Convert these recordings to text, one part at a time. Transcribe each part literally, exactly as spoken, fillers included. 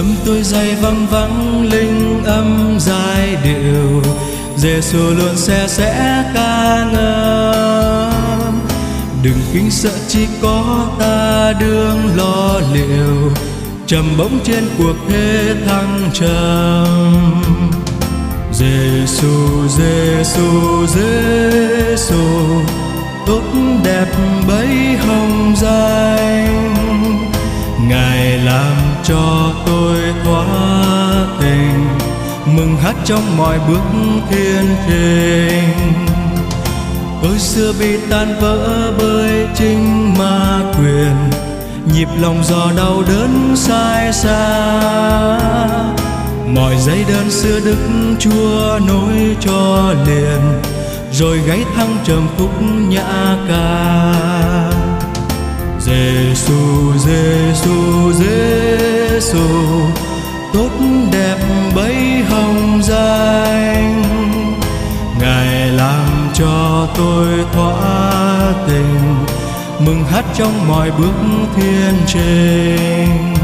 Tâm tôi dày văng vắng linh âm giai điệu, Giê-xu luôn sẽ sẽ ca ngợi. Đừng kinh sợ, chỉ có ta đương lo liệu, trầm bổng trên cuộc thế thăng trầm. Giê-xu, Giê-xu, Giê-xu, tốt đẹp bấy hồng danh, Ngài làm cho tôi thoát tình, mừng hát trong mọi bước thiên trình. Tôi xưa bị tan vỡ bởi chính ma quyền, nhịp lòng giò đau đớn sai xa. Mọi giấy đơn xưa Đức Chúa nối cho liền, rồi gáy thăng trầm khúc nhã ca. Giê-xu, Giê-xu, Giê-xu, tốt đẹp bấy hồng danh, Ngài làm cho tôi thỏa tình, mừng hát trong mọi bước thiên trình.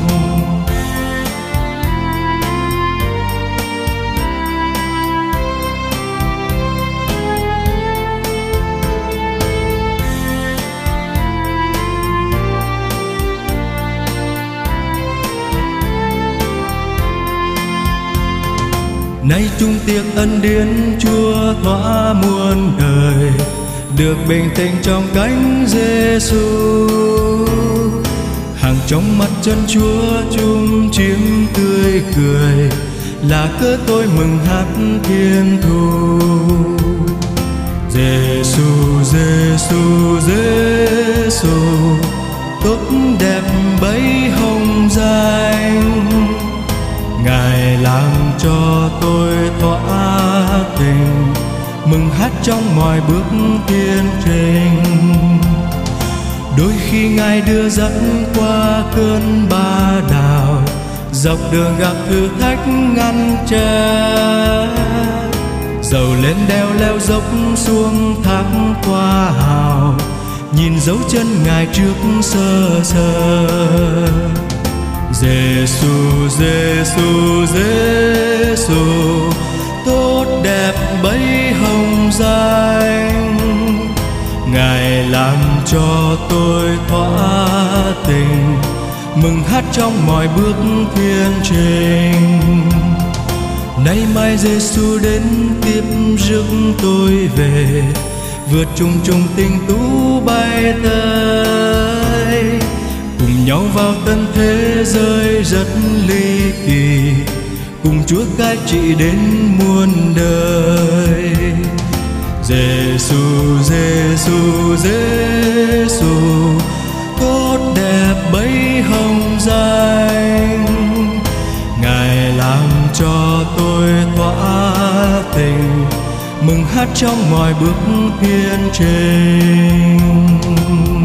Nay chung tiếc ân điển Chúa thỏa muôn đời, được bình tĩnh trong cánh Giê-xu. Hàng trong mắt chân Chúa chung chim tươi cười, là cớ tôi mừng hát thiên thu. Giê-xu, Giê-xu, Giê-xu, tốt đẹp bấy hồng danh, Ngài làm cho tôi thỏa tình, mừng hát trong mọi bước thiên trình. Đôi khi Ngài đưa dẫn qua cơn ba đào, dọc đường gặp thử thách ngăn trở, dầu lên đeo leo dốc xuống thác qua hào, nhìn dấu chân Ngài trước sơ sơ. Giê-xu, Giê-xu, Giê-xu, tốt đẹp bấy hồng danh, Ngài làm cho tôi thỏa tình, mừng hát trong mọi bước thiên trình. Nay mai Giê-xu đến tiếp rước tôi về, vượt trùng trùng tình tú bay tới, cùng nhau vào tân thế giới rất ly kỳ, cùng Chúa cai trị đến muôn đời. Giê-xu, Giê-xu, Giê-xu, tốt đẹp bấy hồng danh, Ngài làm cho tôi thỏa tình, mừng hát trong mọi bước thiên trình.